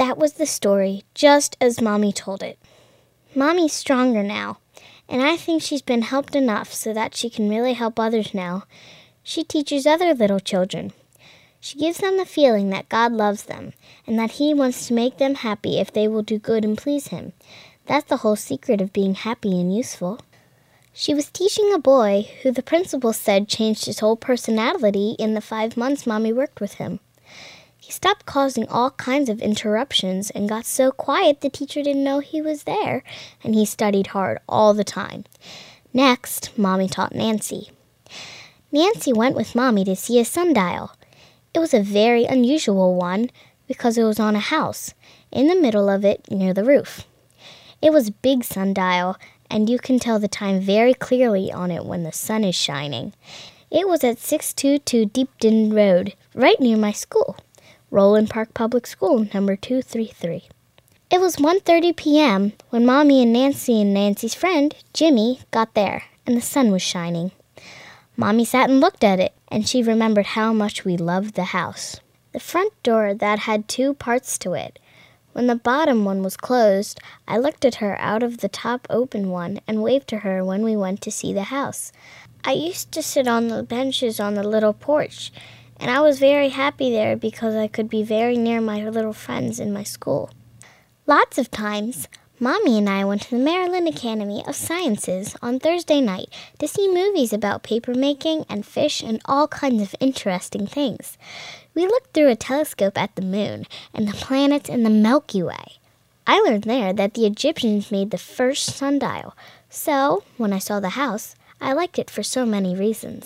That was the story, just as Mommy told it. Mommy's stronger now, and I think she's been helped enough so that she can really help others now. She teaches other little children. She gives them the feeling that God loves them and that He wants to make them happy if they will do good and please Him. That's the whole secret of being happy and useful. She was teaching a boy who the principal said changed his whole personality in the 5 months Mommy worked with him. He stopped causing all kinds of interruptions and got so quiet the teacher didn't know he was there, and he studied hard all the time. Next, Mommy taught Nancy. Nancy went with Mommy to see a sundial. It was a very unusual one because it was on a house, in the middle of it near the roof. It was a big sundial, and you can tell the time very clearly on it when the sun is shining. It was at 622 Deepden Road, right near my school, Roland Park Public School, number 233. It was 1:30 p.m. when Mommy and Nancy's friend, Jimmy, got there, and the sun was shining. Mommy sat and looked at it, and she remembered how much we loved the house. The front door that had 2 parts to it. When the bottom one was closed, I looked at her out of the top open one and waved to her when we went to see the house. I used to sit on the benches on the little porch, and I was very happy there because I could be very near my little friends in my school. Lots of times, Mommy and I went to the Maryland Academy of Sciences on Thursday night to see movies about paper making and fish and all kinds of interesting things. We looked through a telescope at the moon and the planets in the Milky Way. I learned there that the Egyptians made the first sundial, so when I saw the house, I liked it for so many reasons.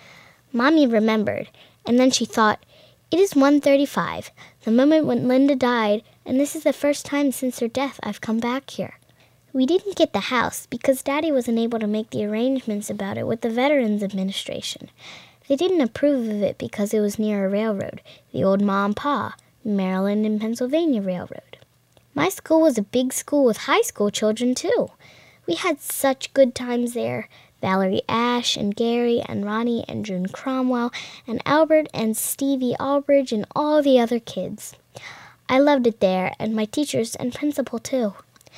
Mommy remembered, and then she thought, "It is 1:35, the moment when Linda died, and this is the first time since her death I've come back here." We didn't get the house because Daddy wasn't able to make the arrangements about it with the Veterans Administration. They didn't approve of it because it was near a railroad, the old Ma and Pa, Maryland and Pennsylvania Railroad. My school was a big school with high school children, too. We had such good times there. Valerie Ash and Gary and Ronnie and June Cromwell and Albert and Stevie Albridge and all the other kids. I loved it there, and my teachers and principal, too.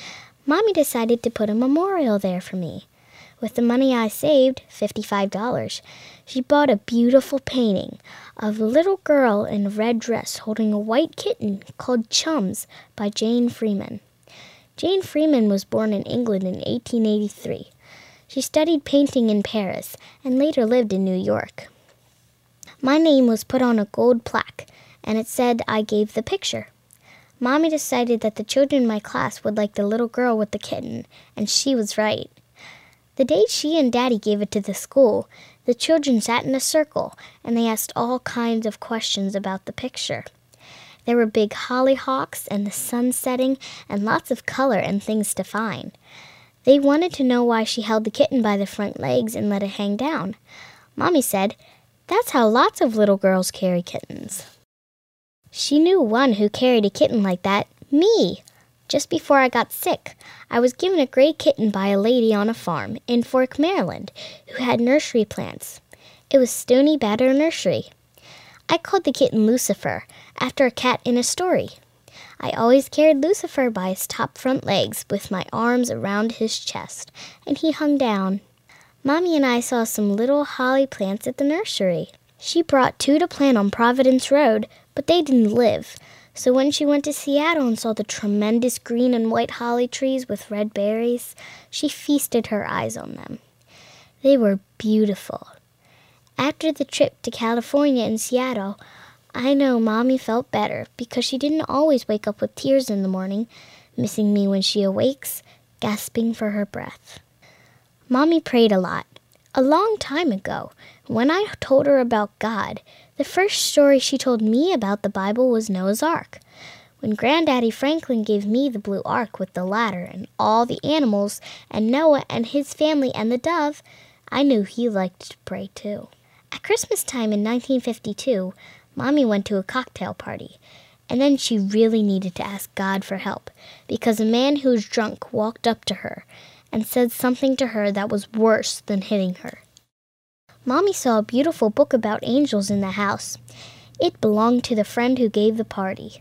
Mommy decided to put a memorial there for me. With the money I saved, $55, she bought a beautiful painting of a little girl in a red dress holding a white kitten called Chums by Jane Freeman. Jane Freeman was born in England in 1883. She studied painting in Paris and later lived in New York. My name was put on a gold plaque, and it said I gave the picture. Mommy decided that the children in my class would like the little girl with the kitten, and she was right. The day she and Daddy gave it to the school, the children sat in a circle, and they asked all kinds of questions about the picture. There were big hollyhocks and the sun setting and lots of color and things to find. They wanted to know why she held the kitten by the front legs and let it hang down. Mommy said, "That's how lots of little girls carry kittens." She knew one who carried a kitten like that, me. Just before I got sick, I was given a gray kitten by a lady on a farm in Fork, Maryland, who had nursery plants. It was Stony Batter Nursery. I called the kitten Lucifer, after a cat in a story. I always carried Lucifer by his top front legs with my arms around his chest, and he hung down. Mommy and I saw some little holly plants at the nursery. She brought 2 to plant on Providence Road, but they didn't live. So when she went to Seattle and saw the tremendous green and white holly trees with red berries, she feasted her eyes on them. They were beautiful. After the trip to California and Seattle, I know Mommy felt better because she didn't always wake up with tears in the morning, missing me when she awakes, gasping for her breath. Mommy prayed a lot. A long time ago, when I told her about God, the first story she told me about the Bible was Noah's Ark. When Granddaddy Franklin gave me the blue ark with the ladder and all the animals and Noah and his family and the dove, I knew he liked to pray too. At Christmas time in 1952, Mommy went to a cocktail party, and then she really needed to ask God for help because a man who was drunk walked up to her and said something to her that was worse than hitting her. Mommy saw a beautiful book about angels in the house. It belonged to the friend who gave the party.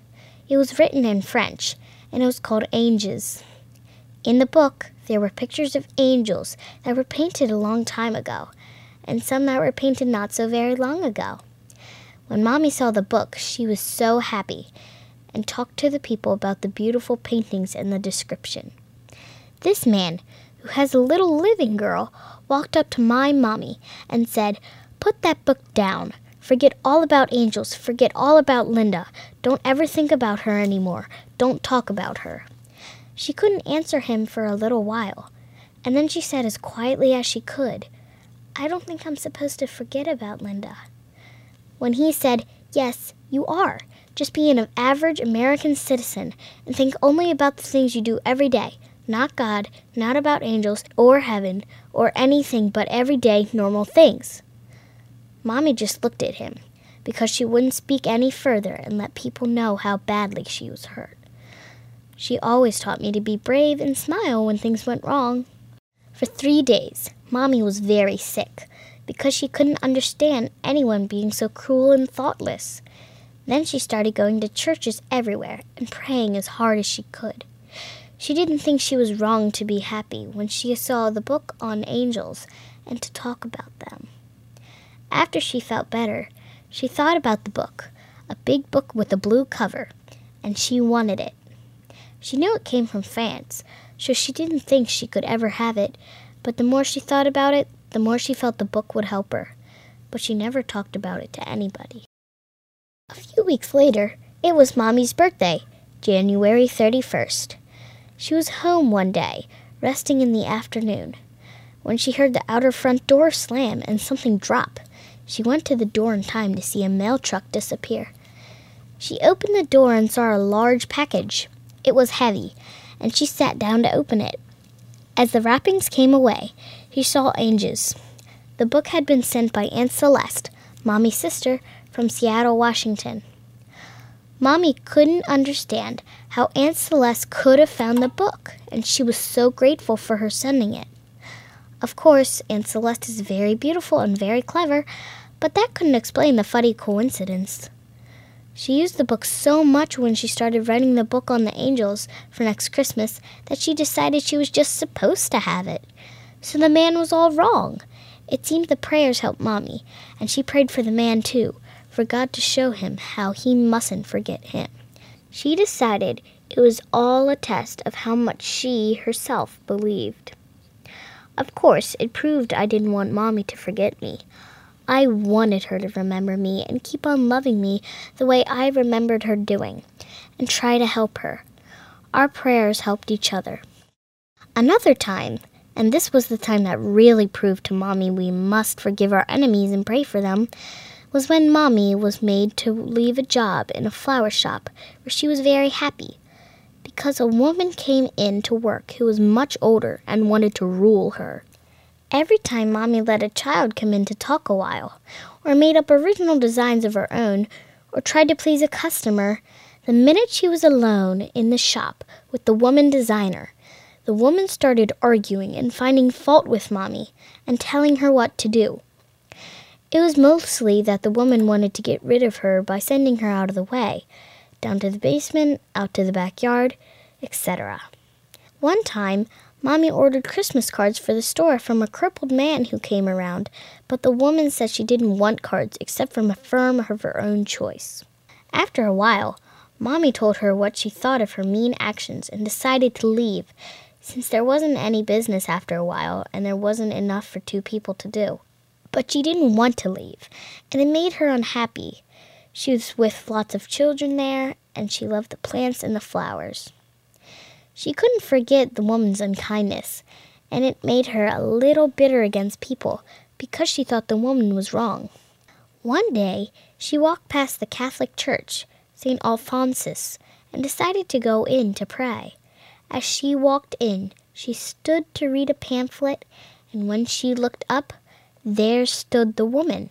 It was written in French, and it was called Anges. In the book, there were pictures of angels that were painted a long time ago, and some that were painted not so very long ago. When Mommy saw the book, she was so happy and talked to the people about the beautiful paintings and the description. This man, who has a little living girl, walked up to my Mommy and said, "Put that book down. Forget all about angels. Forget all about Linda. Don't ever think about her anymore. Don't talk about her." She couldn't answer him for a little while, and then she said as quietly as she could, "I don't think I'm supposed to forget about Linda." When he said, "Yes, you are. Just be an average American citizen and think only about the things you do every day, not God, not about angels or heaven or anything but everyday normal things." Mommy just looked at him because she wouldn't speak any further and let people know how badly she was hurt. She always taught me to be brave and smile when things went wrong. For 3 days, Mommy was very sick because she couldn't understand anyone being so cruel and thoughtless. Then she started going to churches everywhere and praying as hard as she could. She didn't think she was wrong to be happy when she saw the book on angels and to talk about them. After she felt better, she thought about the book, a big book with a blue cover, and she wanted it. She knew it came from France, so she didn't think she could ever have it, but the more she thought about it, the more she felt the book would help her. But she never talked about it to anybody. A few weeks later, it was Mommy's birthday, January 31st. She was home one day, resting in the afternoon, when she heard the outer front door slam and something drop. She went to the door in time to see a mail truck disappear. She opened the door and saw a large package. It was heavy, and she sat down to open it. As the wrappings came away, she saw Anges. The book had been sent by Aunt Celeste, Mommy's sister, from Seattle, Washington. Mommy couldn't understand how Aunt Celeste could have found the book, and she was so grateful for her sending it. Of course, Aunt Celeste is very beautiful and very clever, but that couldn't explain the funny coincidence. She used the book so much when she started writing the book on the angels for next Christmas that she decided she was just supposed to have it. So the man was all wrong. It seemed the prayers helped Mommy, and she prayed for the man too, for God to show him how he mustn't forget him. She decided it was all a test of how much she herself believed. Of course, it proved I didn't want Mommy to forget me. I wanted her to remember me and keep on loving me the way I remembered her doing, and try to help her. Our prayers helped each other. Another time, and this was the time that really proved to Mommy we must forgive our enemies and pray for them, was when Mommy was made to leave a job in a flower shop where she was very happy, because a woman came in to work who was much older and wanted to rule her. Every time Mommy let a child come in to talk a while, or made up original designs of her own, or tried to please a customer, the minute she was alone in the shop with the woman designer, the woman started arguing and finding fault with Mommy and telling her what to do. It was mostly that the woman wanted to get rid of her by sending her out of the way, down to the basement, out to the backyard, etc. One time, Mommy ordered Christmas cards for the store from a crippled man who came around, but the woman said she didn't want cards except from a firm of her own choice. After a while, Mommy told her what she thought of her mean actions and decided to leave, since there wasn't any business after a while and there wasn't enough for 2 people to do. But she didn't want to leave, and it made her unhappy. She was with lots of children there, and she loved the plants and the flowers. She couldn't forget the woman's unkindness, and it made her a little bitter against people because she thought the woman was wrong. One day, she walked past the Catholic church, St. Alphonsus, and decided to go in to pray. As she walked in, she stood to read a pamphlet, and when she looked up, there stood the woman.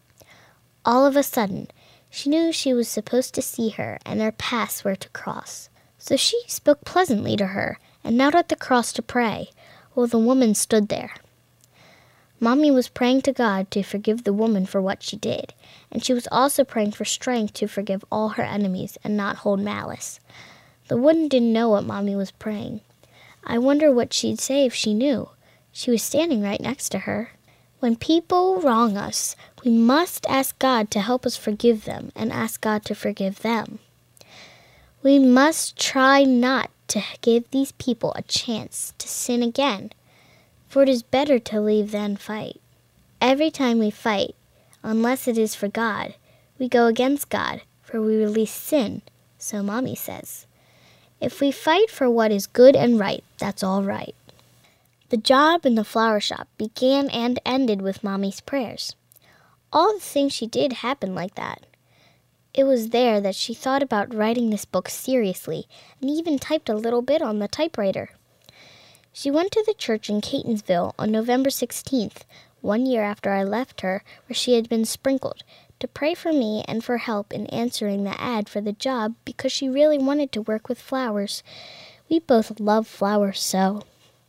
All of a sudden, she knew she was supposed to see her and their paths were to cross. So she spoke pleasantly to her and knelt at the cross to pray, while the woman stood there. Mommy was praying to God to forgive the woman for what she did, and she was also praying for strength to forgive all her enemies and not hold malice. The woman didn't know what Mommy was praying. I wonder what she'd say if she knew. She was standing right next to her. When people wrong us, we must ask God to help us forgive them and ask God to forgive them. We must try not to give these people a chance to sin again, for it is better to leave than fight. Every time we fight, unless it is for God, we go against God, for we release sin, so Mommy says. If we fight for what is good and right, that's all right. The job in the flower shop began and ended with Mommy's prayers. All the things she did happened like that. It was there that she thought about writing this book seriously and even typed a little bit on the typewriter. She went to the church in Catonsville on November 16th, 1 year after I left her, where she had been sprinkled, to pray for me and for help in answering the ad for the job because she really wanted to work with flowers. We both love flowers so.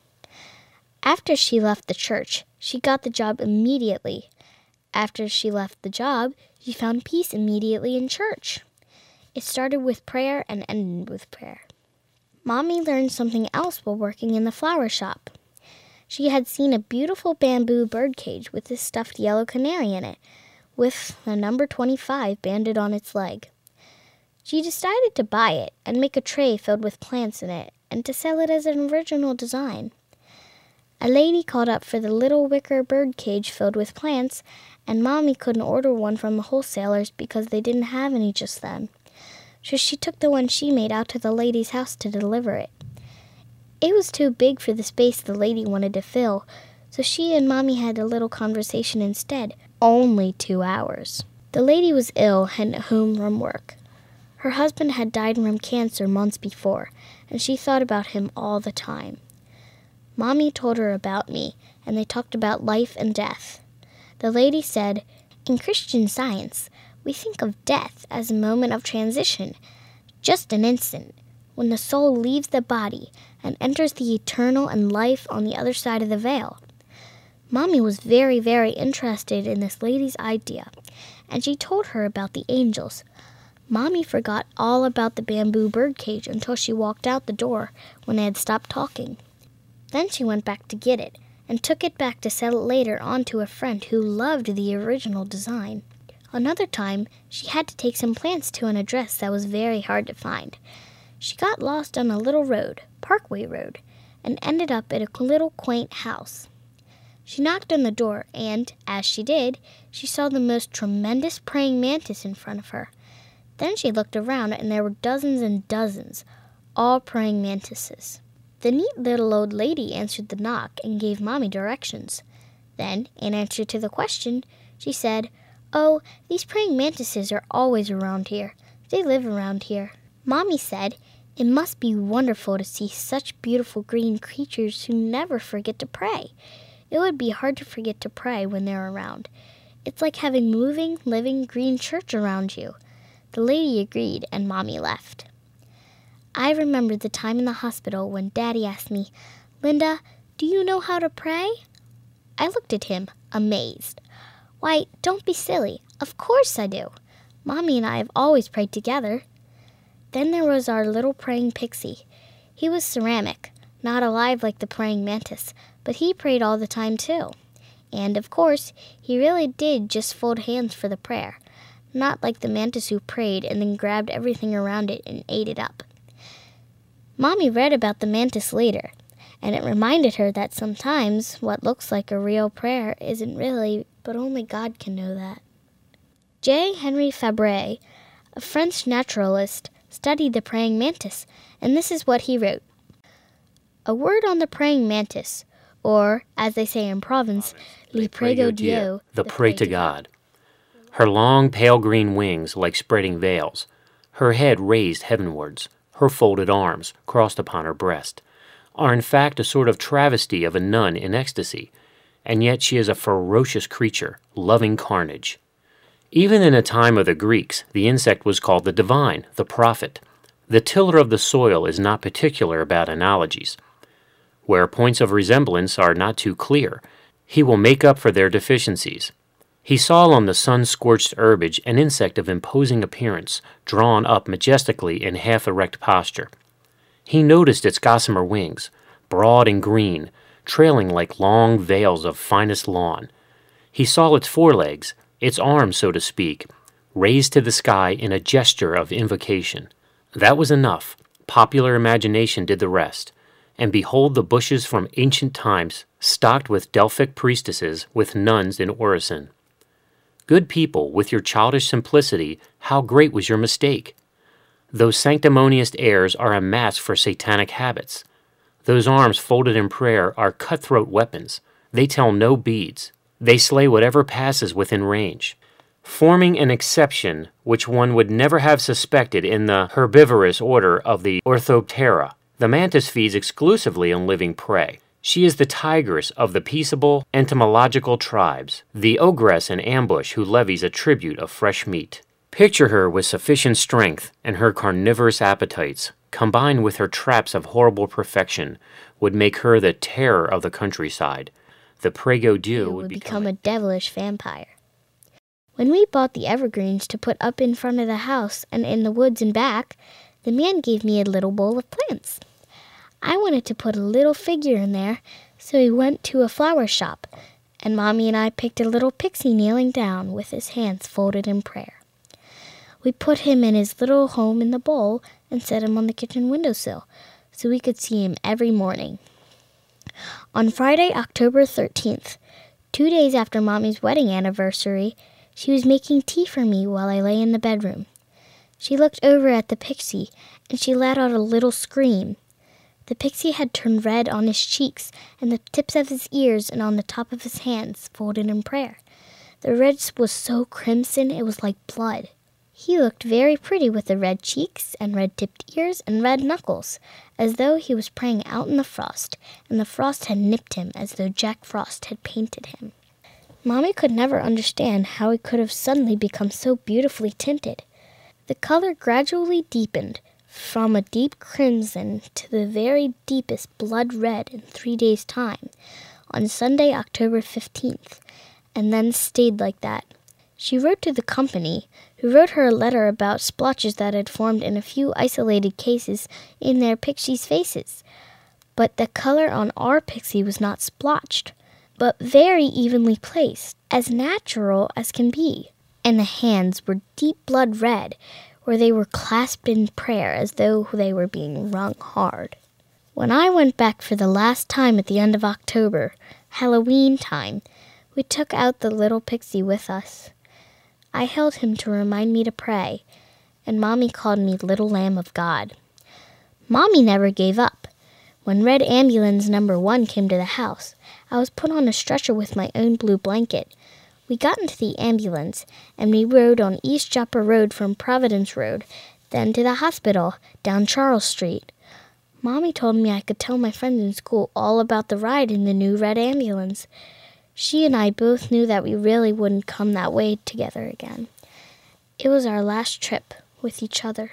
After she left the church, she got the job immediately. After she left the job, she found peace immediately in church. It started with prayer and ended with prayer. Mommy learned something else while working in the flower shop. She had seen a beautiful bamboo birdcage with a stuffed yellow canary in it, with the number 25 banded on its leg. She decided to buy it and make a tray filled with plants in it and to sell it as an original design. A lady called up for the little wicker bird cage filled with plants, and Mommy couldn't order one from the wholesalers because they didn't have any just then. So she took the one she made out to the lady's house to deliver it. It was too big for the space the lady wanted to fill, so she and Mommy had a little conversation instead, only 2 hours. The lady was ill and at home from work. Her husband had died from cancer months before, and she thought about him all the time. Mommy told her about me, and they talked about life and death. The lady said, "In Christian Science, we think of death as a moment of transition, just an instant, when the soul leaves the body and enters the eternal and life on the other side of the veil." Mommy was very, very interested in this lady's idea, and she told her about the angels. Mommy forgot all about the bamboo birdcage until she walked out the door when they had stopped talking. Then she went back to get it, and took it back to sell it later on to a friend who loved the original design. Another time, she had to take some plants to an address that was very hard to find. She got lost on a little road, Parkway Road, and ended up at a little quaint house. She knocked on the door, and, as she did, she saw the most tremendous praying mantis in front of her. Then she looked around, and there were dozens and dozens, all praying mantises. The neat little old lady answered the knock and gave Mommy directions. Then, in answer to the question, she said, "Oh, these praying mantises are always around here. They live around here." Mommy said, "It must be wonderful to see such beautiful green creatures who never forget to pray. It would be hard to forget to pray when they're around. It's like having moving, living green church around you." The lady agreed, and Mommy left. I remembered the time in the hospital when Daddy asked me, "Linda, do you know how to pray?" I looked at him, amazed. "Why, don't be silly. Of course I do. Mommy and I have always prayed together." Then there was our little praying pixie. He was ceramic, not alive like the praying mantis, but he prayed all the time too. And, of course, he really did just fold hands for the prayer, not like the mantis who prayed and then grabbed everything around it and ate it up. Mommy read about the mantis later, and it reminded her that sometimes what looks like a real prayer isn't really, but only God can know that. J. Henry Fabre, a French naturalist, studied the praying mantis, and this is what he wrote. "A word on the praying mantis, or, as they say in Provence, le prego Dieu, the pray to God. Her long pale green wings like spreading veils, her head raised heavenwards, her folded arms, crossed upon her breast, are in fact a sort of travesty of a nun in ecstasy, and yet she is a ferocious creature, loving carnage. Even in the time of the Greeks, the insect was called the divine, the prophet. The tiller of the soil is not particular about analogies. Where points of resemblance are not too clear, He will make up for their deficiencies. He saw on the sun-scorched herbage an insect of imposing appearance, drawn up majestically in half-erect posture. He noticed its gossamer wings, broad and green, trailing like long veils of finest lawn. He saw its forelegs, its arms, so to speak, raised to the sky in a gesture of invocation. That was enough. Popular imagination did the rest. And behold the bushes from ancient times, stocked with Delphic priestesses, with nuns in orison. Good people, with your childish simplicity, how great was your mistake! Those sanctimonious airs are a mask for satanic habits. Those arms folded in prayer are cutthroat weapons. They tell no beads. They slay whatever passes within range. Forming an exception which one would never have suspected in the herbivorous order of the Orthoptera, the mantis feeds exclusively on living prey. She is the tigress of the peaceable entomological tribes, the ogress in ambush who levies a tribute of fresh meat. Picture her with sufficient strength, and her carnivorous appetites, combined with her traps of horrible perfection, would make her the terror of the countryside. The Prego Dieu would become a devilish vampire. When we bought the evergreens to put up in front of the house and in the woods and back, the man gave me a little bowl of plants. I wanted to put a little figure in there, so we went to a flower shop, and Mommy and I picked a little pixie kneeling down with his hands folded in prayer. We put him in his little home in the bowl and set him on the kitchen windowsill so we could see him every morning. On Friday, October 13th, 2 days after Mommy's wedding anniversary, she was making tea for me while I lay in the bedroom. She looked over at the pixie, and she let out a little scream. The pixie had turned red on his cheeks and the tips of his ears and on the top of his hands, folded in prayer. The red was so crimson it was like blood. He looked very pretty with the red cheeks and red-tipped ears and red knuckles, as though he was praying out in the frost, and the frost had nipped him as though Jack Frost had painted him. Mommy could never understand how he could have suddenly become so beautifully tinted. The color gradually deepened, from a deep crimson to the very deepest blood red in 3 days' time, on Sunday, October 15th, and then stayed like that. She wrote to the company, who wrote her a letter about splotches that had formed in a few isolated cases in their pixies' faces. But the color on our pixie was not splotched, but very evenly placed, as natural as can be. And the hands were deep blood red, where they were clasped in prayer as though they were being wrung hard. When I went back for the last time at the end of October, Halloween time, we took out the little pixie with us. I held him to remind me to pray, and Mommy called me Little Lamb of God. Mommy never gave up. When Red Ambulance number 1 came to the house, I was put on a stretcher with my own blue blanket. We got into the ambulance, and we rode on East Joppa Road from Providence Road, then to the hospital, down Charles Street. Mommy told me I could tell my friends in school all about the ride in the new red ambulance. She and I both knew that we really wouldn't come that way together again. It was our last trip with each other.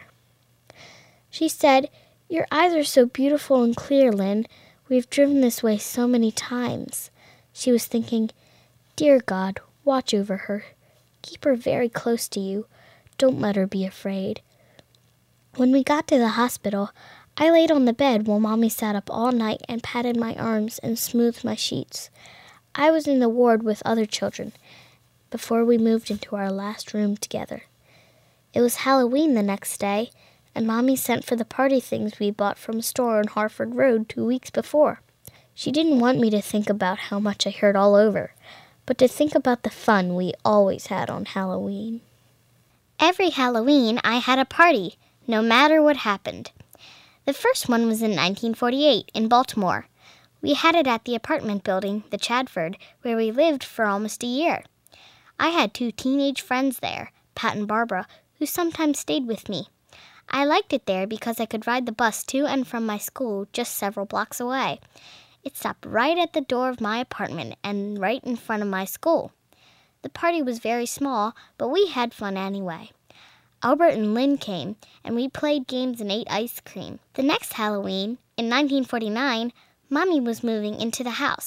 She said, "Your eyes are so beautiful and clear, Lynn. We've driven this way so many times." She was thinking, "Dear God, watch over her. Keep her very close to you. Don't let her be afraid." When we got to the hospital, I laid on the bed while Mommy sat up all night and patted my arms and smoothed my sheets. I was in the ward with other children before we moved into our last room together. It was Halloween the next day, and Mommy sent for the party things we bought from a store on Harford Road 2 weeks before. She didn't want me to think about how much I hurt all over, but to think about the fun we always had on Halloween. Every Halloween, I had a party, no matter what happened. The first one was in 1948 in Baltimore. We had it at the apartment building, the Chadford, where we lived for almost a year. I had 2 teenage friends there, Pat and Barbara, who sometimes stayed with me. I liked it there because I could ride the bus to and from my school just several blocks away. It stopped right at the door of my apartment and right in front of my school. The party was very small, but we had fun anyway. Albert and Lynn came, and we played games and ate ice cream. The next Halloween, in 1949, Mommy was moving into the house,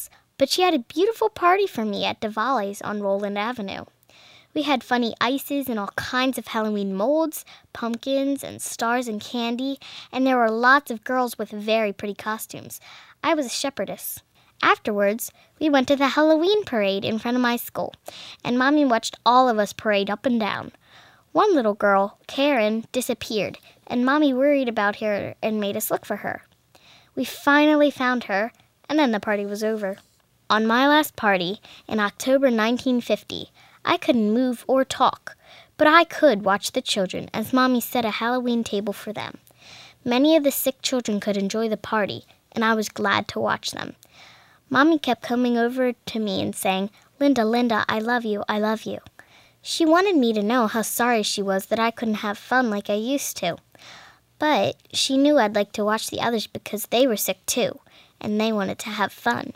But she had a beautiful party for me at Diwali's on Roland Avenue. We had funny ices and all kinds of Halloween molds, pumpkins and stars and candy, and there were lots of girls with very pretty costumes. I was a shepherdess. Afterwards, we went to the Halloween parade in front of my school, and Mommy watched all of us parade up and down. One little girl, Karen, disappeared, and Mommy worried about her and made us look for her. We finally found her, and then the party was over. On my last party, in October 1950, I couldn't move or talk, but I could watch the children as Mommy set a Halloween table for them. Many of the sick children could enjoy the party, and I was glad to watch them. Mommy kept coming over to me and saying, "Linda, Linda, I love you, I love you." She wanted me to know how sorry she was that I couldn't have fun like I used to. But she knew I'd like to watch the others because they were sick too, and they wanted to have fun.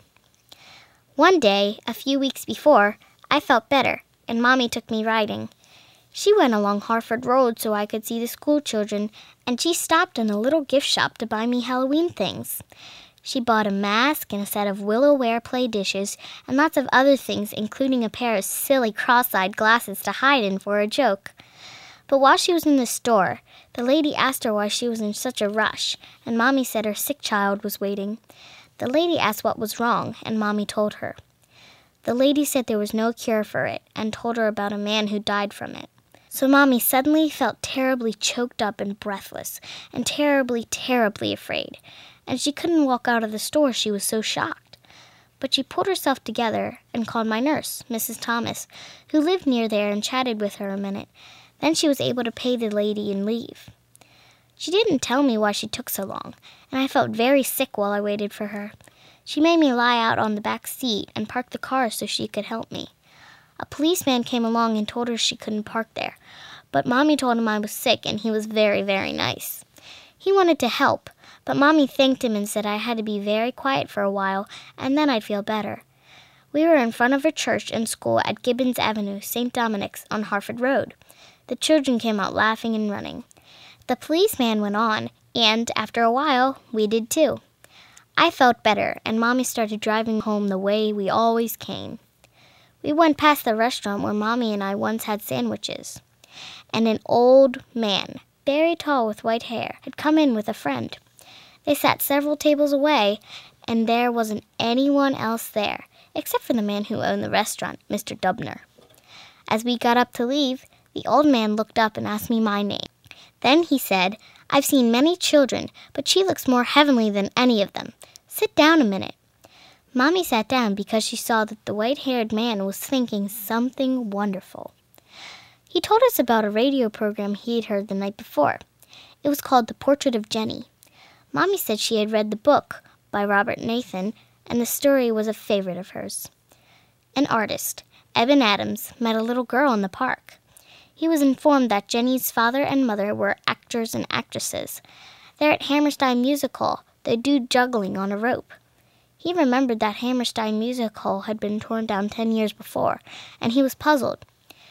One day, a few weeks before, I felt better, and Mommy took me riding. She went along Harford Road so I could see the school children, and she stopped in a little gift shop to buy me Halloween things. She bought a mask and a set of Willow-Ware play dishes and lots of other things, including a pair of silly cross-eyed glasses to hide in for a joke. But while she was in the store, the lady asked her why she was in such a rush, and Mommy said her sick child was waiting. The lady asked what was wrong, and Mommy told her. The lady said there was no cure for it, and told her about a man who died from it. So Mommy suddenly felt terribly choked up and breathless, and terribly, terribly afraid. And she couldn't walk out of the store, she was so shocked. But she pulled herself together and called my nurse, Mrs. Thomas, who lived near there, and chatted with her a minute. Then she was able to pay the lady and leave. She didn't tell me why she took so long, and I felt very sick while I waited for her. She made me lie out on the back seat and park the car so she could help me. A policeman came along and told her she couldn't park there, but Mommy told him I was sick, and he was very, very nice. He wanted to help, but Mommy thanked him and said I had to be very quiet for a while, and then I'd feel better. We were in front of a church and school at Gibbons Avenue, St. Dominic's, on Harford Road. The children came out laughing and running. The policeman went on, and after a while, we did too. I felt better, and Mommy started driving home the way we always came. We went past the restaurant where Mommy and I once had sandwiches, and an old man, very tall with white hair, had come in with a friend. They sat several tables away, and there wasn't anyone else there, except for the man who owned the restaurant, Mr. Dubner. As we got up to leave, the old man looked up and asked me my name. Then he said, "I've seen many children, but she looks more heavenly than any of them. Sit down a minute." Mommy sat down because she saw that the white-haired man was thinking something wonderful. He told us about a radio program he had heard the night before. It was called The Portrait of Jenny. Mommy said she had read the book by Robert Nathan, and the story was a favorite of hers. An artist, Eben Adams, met a little girl in the park. He was informed that Jenny's father and mother were actors and actresses. There at Hammerstein Music Hall, they do juggling on a rope. He remembered that Hammerstein Music Hall had been torn down 10 years before, and he was puzzled.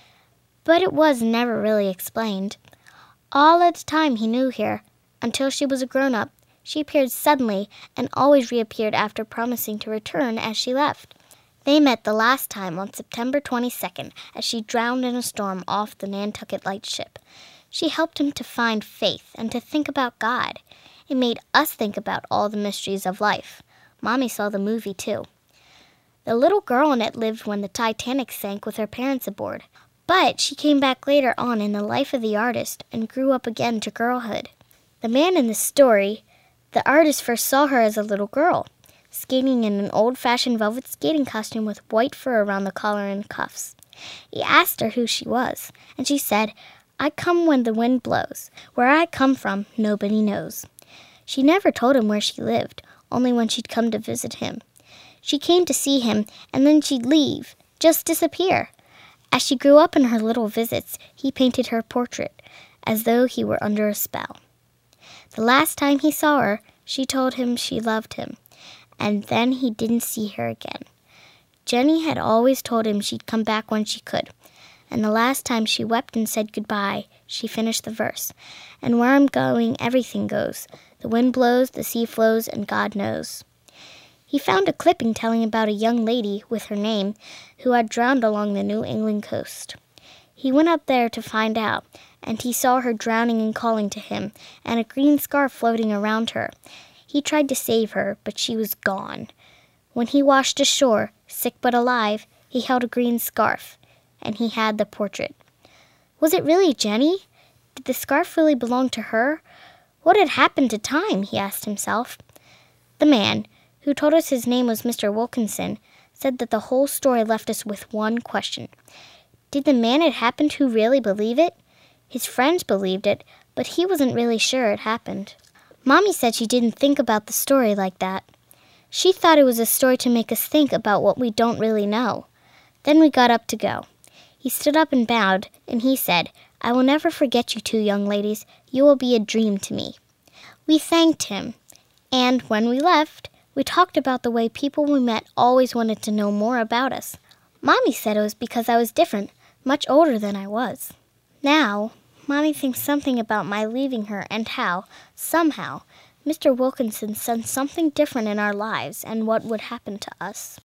But it was never really explained. All at the time he knew her, until she was a grown-up, she appeared suddenly and always reappeared after promising to return as she left. They met the last time on September 22nd as she drowned in a storm off the Nantucket Lightship. She helped him to find faith and to think about God. It made us think about all the mysteries of life. Mommy saw the movie, too. The little girl in it lived when the Titanic sank with her parents aboard. But she came back later on in the life of the artist and grew up again to girlhood. The man in the story, the artist first saw her as a little girl, skating in an old-fashioned velvet skating costume with white fur around the collar and cuffs. He asked her who she was, and she said, "I come when the wind blows. Where I come from, nobody knows." She never told him where she lived, only when she'd come to visit him. She came to see him, and then she'd leave, just disappear. As she grew up in her little visits, he painted her portrait, as though he were under a spell. The last time he saw her, she told him she loved him, and then he didn't see her again. Jenny had always told him she'd come back when she could, and the last time she wept and said goodbye, she finished the verse, "And where I'm going, everything goes. The wind blows, the sea flows, and God knows." He found a clipping telling about a young lady with her name who had drowned along the New England coast. He went up there to find out, and he saw her drowning and calling to him, and a green scarf floating around her. He tried to save her, but she was gone. When he washed ashore, sick but alive, he held a green scarf, and he had the portrait. Was it really Jenny? Did the scarf really belong to her? What had happened to time? He asked himself. The man, who told us his name was Mr. Wilkinson, said that the whole story left us with one question. Did the man it happened to really believe it? His friends believed it, but he wasn't really sure it happened. Mommy said she didn't think about the story like that. She thought it was a story to make us think about what we don't really know. Then we got up to go. He stood up and bowed, and he said, "I will never forget you two young ladies. You will be a dream to me." We thanked him, and when we left, we talked about the way people we met always wanted to know more about us. Mommy said it was because I was different, much older than I was. Now, Mommy thinks something about my leaving her and how, somehow, Mr. Wilkinson sensed something different in our lives and what would happen to us.